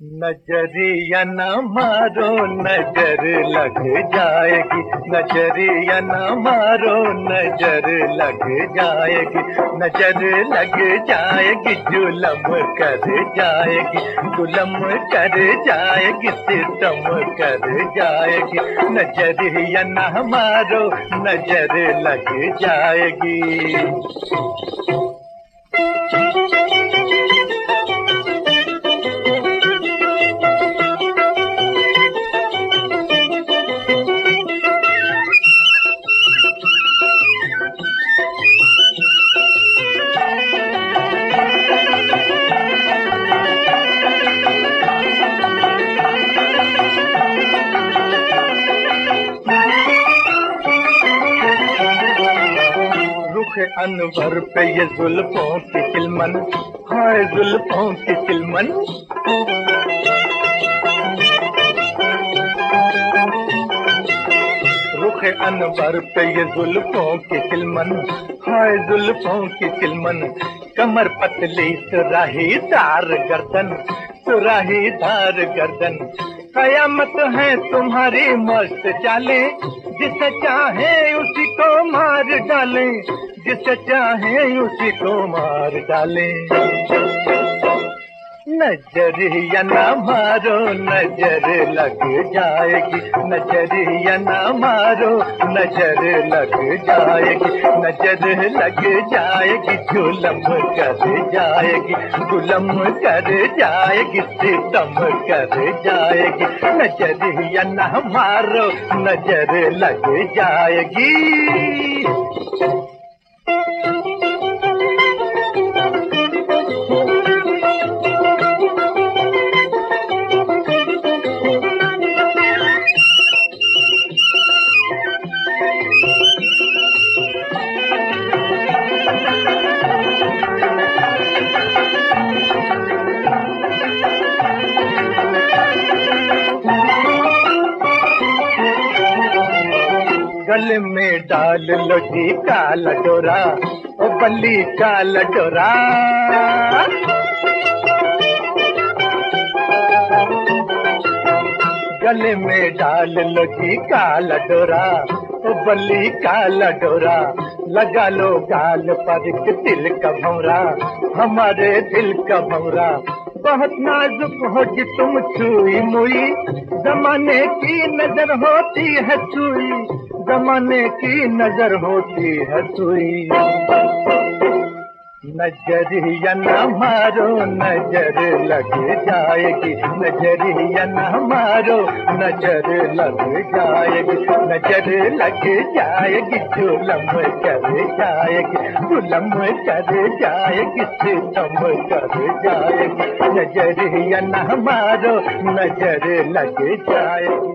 नजरिया न मारो नजर लग जाएगी, नजरिया न मारो नजर लग जाएगी, नजर लग जाएगी जुलम कर जाएगी, जुलम कर जाएगी सितम कर जाएगी, नजरिया न मारो नजर लग जाएगी। अनवर पे ये जुल्फों की चिलमन, हाय जुल्फों की चिलमन, रुख अनवर पे ये जुल्फों की चिलमन, हाय जुल्फों की चिलमन, कमर पतली सुराहीदार गर्दन, सुराहीदार गर्दन, कयामत है तुम्हारी मस्त चालें, जिसे चाहे उसी को मार डालें, जिसे चाहे उसी को मार डालें। नजरिया न मारो नजर लग जाएगी, नजरिया न मारो नजर लग जाएगी, नजर लग जाएगी जुलम कर जाएगी, जुलम कर जाएगी सितम कर जाएगी, नजरिया न मारो नजर लग जाएगी। गले में डाल लो जी काला डोरा, ओ बल्ली काला डोरा, गले में डाल लो जी काला डोरा, ओ बल्ली काला डोरा, लगा लो गाल पर एक दिल का भंवरा, हमारे दिल का भंवरा, बहुत नाजुक हो कि तुम छुई मुई, जमाने की नजर होती है सुई, जमाने की नजर होती है सुई। नजरिया न मारो नजर लग जाएगी, नजरिया न मारो नजर लग जाएगी, नजर लग जाएगी जुलम कर जाएगी, जुलम कर जाएगी सितम कर जाएगी, नजरिया न मारो नजर लग जाएगी।